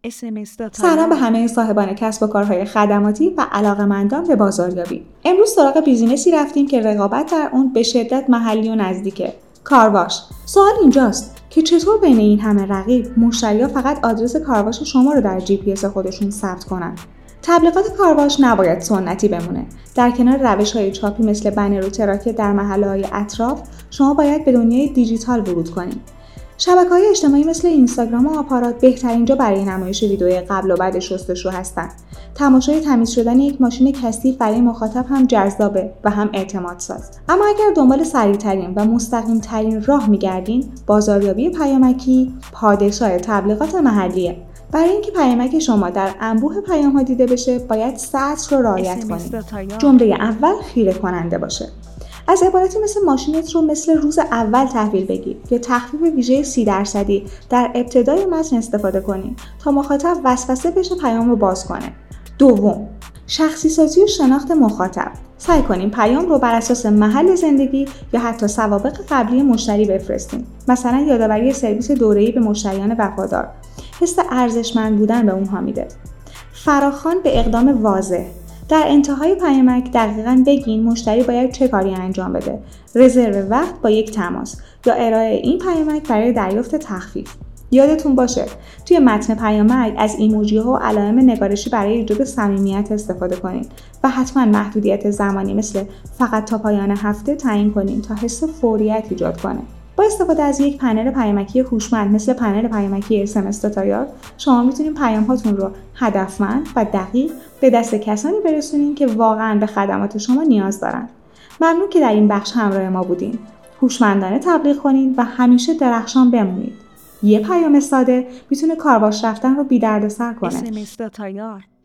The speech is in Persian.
سلام به همه صاحبان کسب و کارهای خدماتی و علاقه‌مندان به بازاریابی. امروز سراغ بیزینسی رفتیم که رقابت در اون به شدت محلی و نزدیکه. کارواش. سوال اینجاست که چطور بین این همه رقیب مشتری‌ها فقط آدرس کارواش شما رو در GPS خودشون ثبت کنن؟ تبلیغات کارواش نباید سنتی بمونه. در کنار روش‌های چاپی مثل بنر و تراکه در محله‌های اطراف، شما باید به دنیای دیجیتال ورود کنید. شبکه‌های اجتماعی مثل اینستاگرام و آپارات بهترین جا برای نمایش ویدیوهای قبل و بعد شستشو هستن. تماشای تمیز شدن یک ماشین کثیف برای مخاطب هم جذابه و هم اعتماد ساز. اما اگر دنبال سریع‌ترین و مستقیم‌ترین راه می‌گردین، بازاریابی پیامکی پادشاه تبلیغات محلیه. برای اینکه پیامک شما در انبوه پیام‌ها دیده بشه، باید سطر رو رعایت کنید. جمله اول خیره کننده باشه. از عبارتی مثل ماشینت رو مثل روز اول تحویل بگیر یا تخفیف ویژه 30% در ابتدای متن استفاده کنید تا مخاطب وسوسه بشه پیام رو باز کنه. دوم، شخصی سازی و شناخت مخاطب. سعی کنیم پیام رو بر اساس محل زندگی یا حتی سوابق قبلی مشتری بفرستیم. مثلا یادآوری سرویس دوره‌ای به مشتریان وفادار. حس ارزشمند بودن به اونها میده. فراخوان به اقدام واضح. در انتهای پیامک دقیقاً بگین مشتری باید چه کاری انجام بده، رزرو وقت با یک تماس یا ارائه این پیامک برای دریافت تخفیف. یادتون باشه توی متن پیامک از ایموجی‌ها و علائم نگارشی برای ایجاد صمیمیت استفاده کنید و حتما محدودیت زمانی مثل فقط تا پایان هفته تعیین کنید تا حس فوریت ایجاد کنه. با استفاده از یک پنل پیامکی هوشمند مثل پنل پیامکی SMS تایار، شما میتونید پیام‌هاتون رو هدفمند و دقیق به دست کسانی برسونید که واقعاً به خدمات شما نیاز دارن. ممنون که در این بخش همراه ما بودین. هوشمندانه تبلیغ کنید و همیشه درخشان بمونید. یه پیام ساده میتونه کارواش رفتن رو بی‌دردسر کنه.